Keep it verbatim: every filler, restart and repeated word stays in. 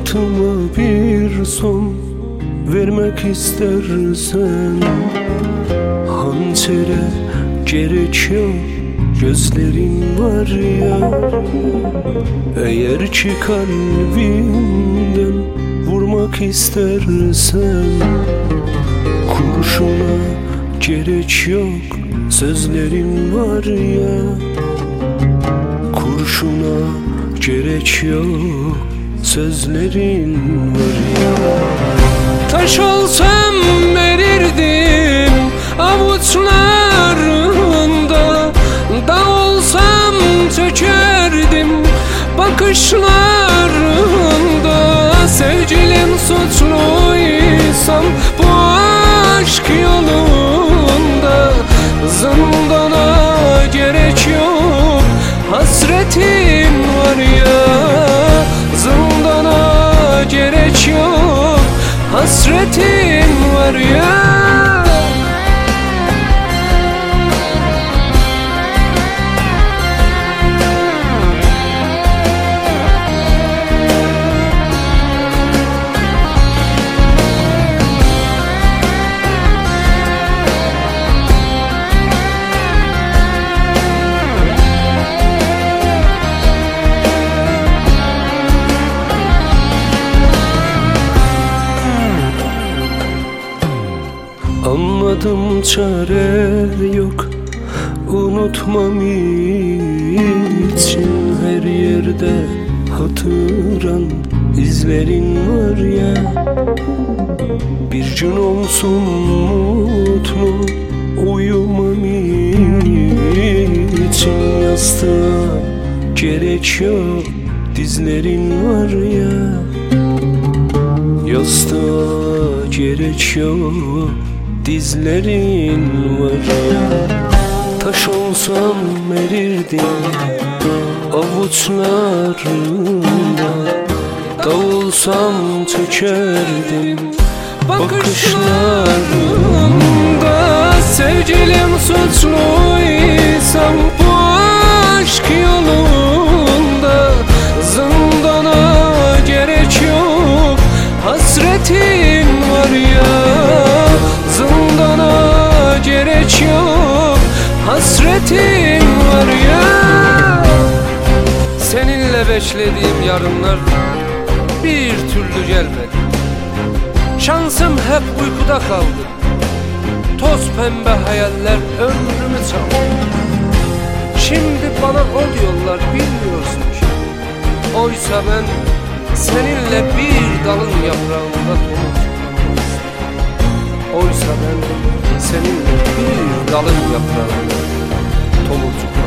Hayatıma bir son vermek istersen, hançere gerek yok, gözlerin var ya. Eğer ki kalbimden vurmak istersen, kurşuna gerek yok, sözlerin var ya. Kurşuna gerek yok, sözlerin var ya. Taş olsam erirdim avuçlarında, dağ olsam çökerdim bakışlarında. Sevgilim suçluysam bu aşk yolunda, zindana gerek yok, hasretin var ya. Zindana gerek yok, hasretin var ya. Anladım, çare yok, unutmam için. Her yerde hatıran, izlerin var ya. Bir gün olsun mutlu uyumam için. Yastığa gerek yok, dizlerin var ya. Yastığa gerek yok, dizlerin var ya. Taş olsam erirdim avuçlarında, dağ olsam çökerdim bakışlarında. Sevgilim suçluysam bu aşk yolunda, zindana gerek yok, hasretin var ya. Zindana gerek yok, hasretin var ya. Seninle beklediğim yarınlar bir türlü gelmedi. Şansım hep uykuda kaldı. Toz pembe hayaller ömrümü çaldı. Şimdi bana o diyorlar, bilmiyorsun ki. Oysa ben seninle bir dalın yaprağında tomurcuk. Oysa ben seninle bir dalın yaprağında tomurcuk.